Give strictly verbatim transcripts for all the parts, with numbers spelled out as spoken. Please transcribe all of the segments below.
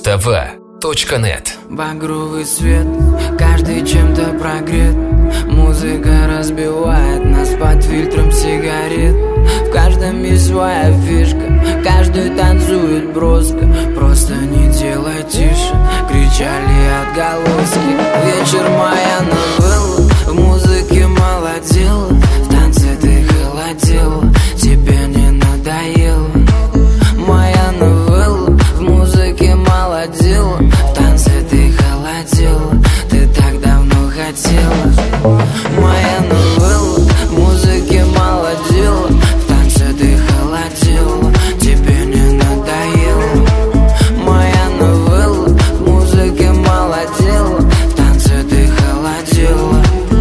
муз-тв точка нет. Багровый свет, каждый чем-то прогрет. Музыка разбивает нас под фильтром сигарет. В каждом есть своя фишка, каждый танцует броско. Просто не делай тише, кричали отголоски. Вечер моя новелла, в музыке мало дела. В танце ты холодела, тебе не надоело. Моя новелла, в музыке мало дела. В танце ты холодела, ты так давно хотела. Моя новелла, в музыке мало дела. В танце ты холодела, тебе не надоело. Моя новелла, в музыке мало дела. В танце ты холодела.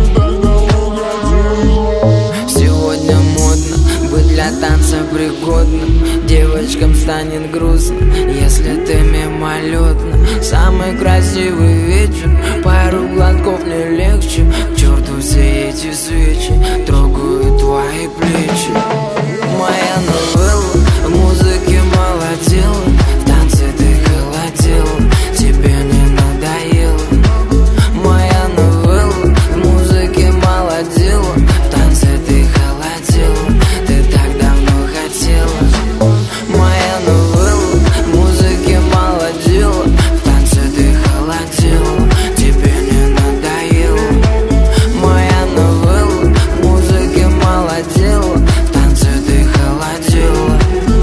Сегодня модно быть для танца пригодным. Девочкам станет грустно, если ты мимолетно. Самый красивый вечер, пару глотков не легче. К черту все эти свечи, трогают твои плечи. Моя новелла, в музыке мало дела. В танце ты холодела, тебе не надоело. Моя новелла, в музыке мало дела. В танце ты холодела, ты так давно хотела. Моя новелла, в музыке мало дела. В танце ты холодела, тебе не надоело. Моя новелла, в музыке мало дела. В танце ты холодела.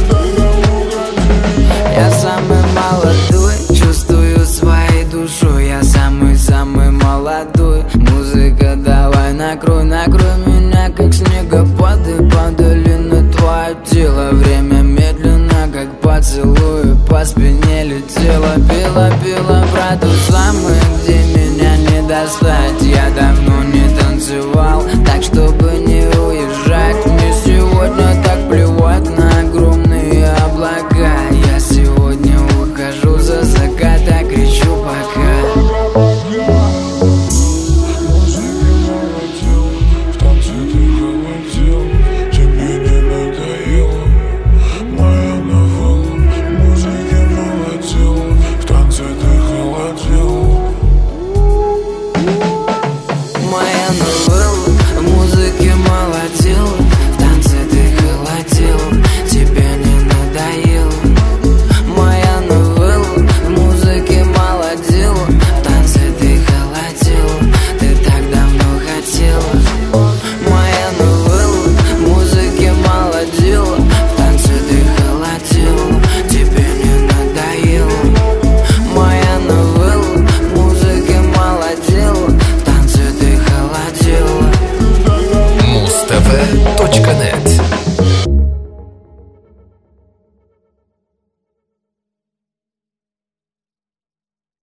Я самый молодой, чувствую своей душой. Я самый-самый молодой. Музыка, давай накрой, накрой меня, как снегопады. Падали на твое тело, время медленно, как поцелуй. По спине летела, пела, пела про ту самую, где меня не достать. Я давно не танцевал, так чтобы не уезжать. Мне сегодня так плевать на огромные облака. Я сегодня ухожу за закат, а кричу пока. Моя новелла, в музыке мало дела. В танце ты холодела, тебе не надоело. Моя новелла, в музыке мало дела. В танце ты холодела, ты так давно хотела. Моя новелла, в музыке мало дела. В танце ты холодела, тебе не надоело. Моя новелла, в музыке мало дела. В танце ты холодела. муз-тв точка нет.